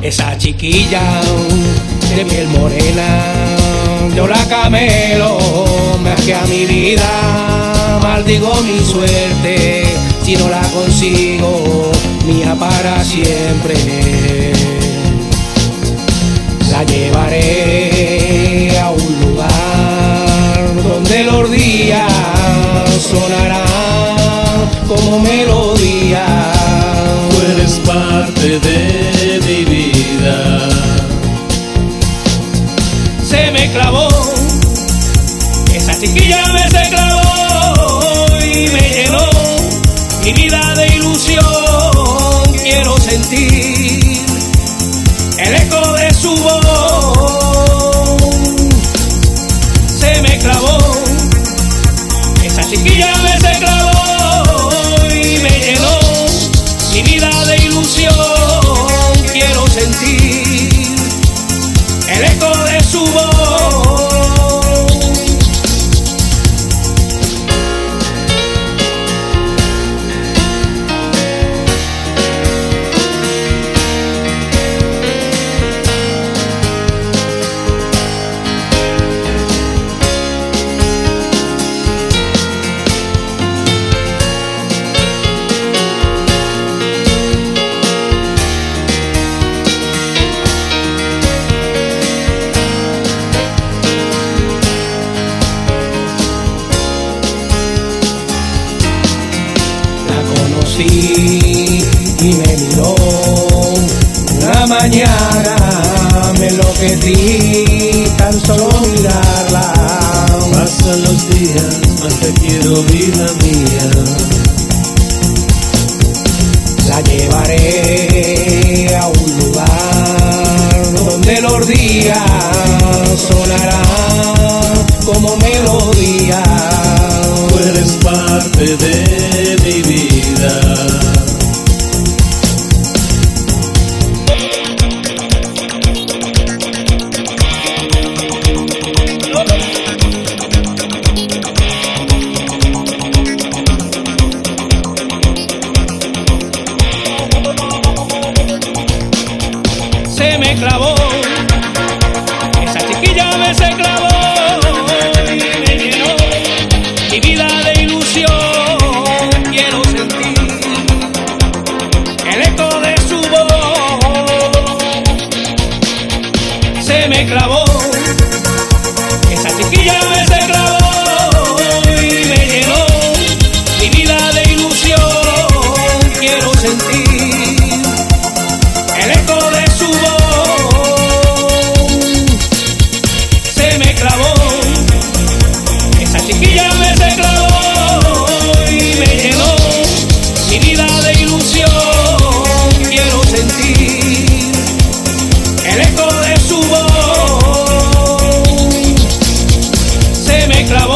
Esa chiquilla de piel morena, yo la camelo más que a mi vida. Maldigo mi suerte si no la consigo, mía para siempre. La llevaré a un lugar donde los días sonarán como melodía. Tú eres parte de mi vida. Se me clavó, esa chiquilla se clavó y me llenó mi vida de ilusión. Quiero sentir el eco de su voz. Se me clavó, esa chiquilla se clavó y me llenó mi vida de ilusión. Quiero sentir el eco de su voz. Y me miró una mañana, me enloquecí tan solo mirarla. Pasan los días, más te quiero, vida mía. La llevaré a un lugar donde los días sonarán como melodía. Tú eres parte de mi vida. Se me clavó, esa chiquilla se clavó y me llenó mi vida de ilusión. Quiero sentir el eco de su voz. Se me clavó, esa chiquilla se clavó y me llenó mi vida de ilusión. Quiero sentir el eco de su voz. Se me clavó, esa chiquilla se clavó y me llenó mi vida de ilusión. Quiero sentir el eco de su voz. Se me clavó.